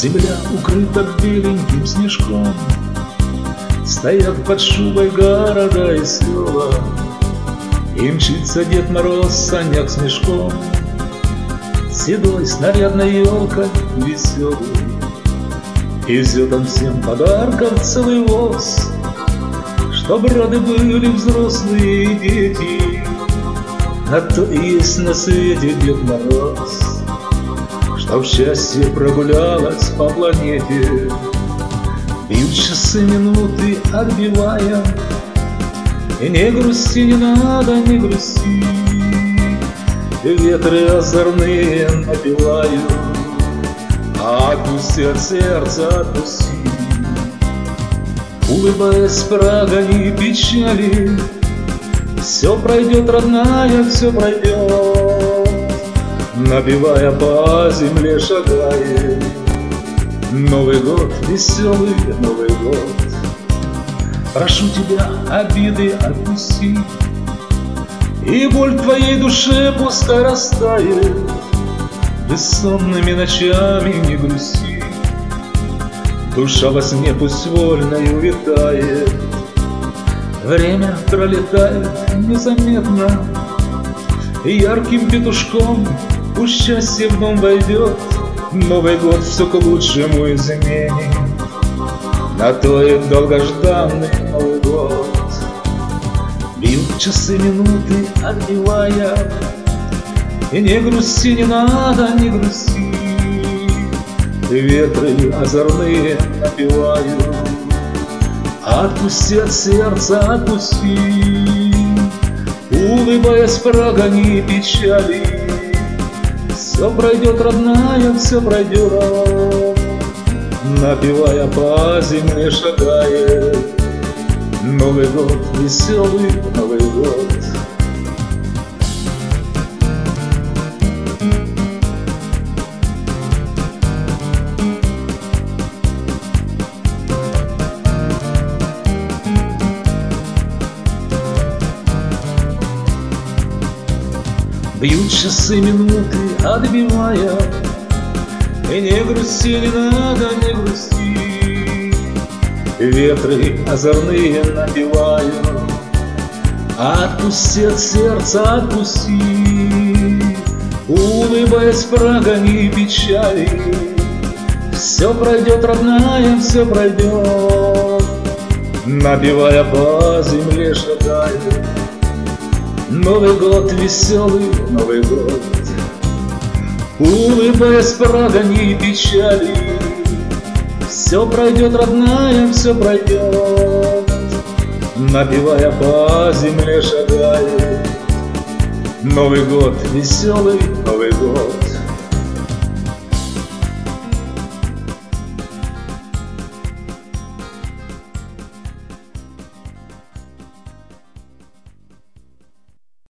Земля укрыта беленьким снежком, стоят под шубой города и села, и мчится Дед Мороз в санях с мешком, седой с нарядной елкой веселый, и везет он всем подарков целый воз, чтоб рады были взрослые и дети. На то и есть на свете Дед Мороз, чтоб счастье прогулялось по планете. Бьют часы минуты, отбивая, и не грусти, не надо, не грусти. Ветры озорные напевают, отпусти от сердца, отпусти. Улыбаясь, прогони печали, все пройдет, родная, все пройдет. Набивая по земле шагает, Новый год, веселый Новый год. Прошу тебя, обиды отпусти, и боль в твоей душе пускай растает. Бессонными ночами не грусти, душа во сне пусть вольною витает. Время пролетает незаметно, и ярким петушком пусть счастье в дом войдет. Новый год все к лучшему изменит, на то и долгожданный Новый год. Бьют часы минуты, отбивая, и не грусти, не надо, не грусти. Ветры озорные напевают, отпусти от сердца, отпусти. Улыбаясь, прогони печали, все пройдет, родная, все пройдет. Напевая, по земле шагает, Новый год, веселый Новый год. Бьют часы минуты, отбивая, и не грусти, не надо, не грусти. Ветры озорные напевают, отпусти от сердца, отпусти. Улыбаясь, прогони печали, все пройдет, родная, все пройдет. Набивая, по земле шагает, Новый год, веселый Новый год. Улыбаясь, прогони печали, все пройдет, родная, все пройдет. Напевая, по земле шагает, Новый год, веселый Новый год.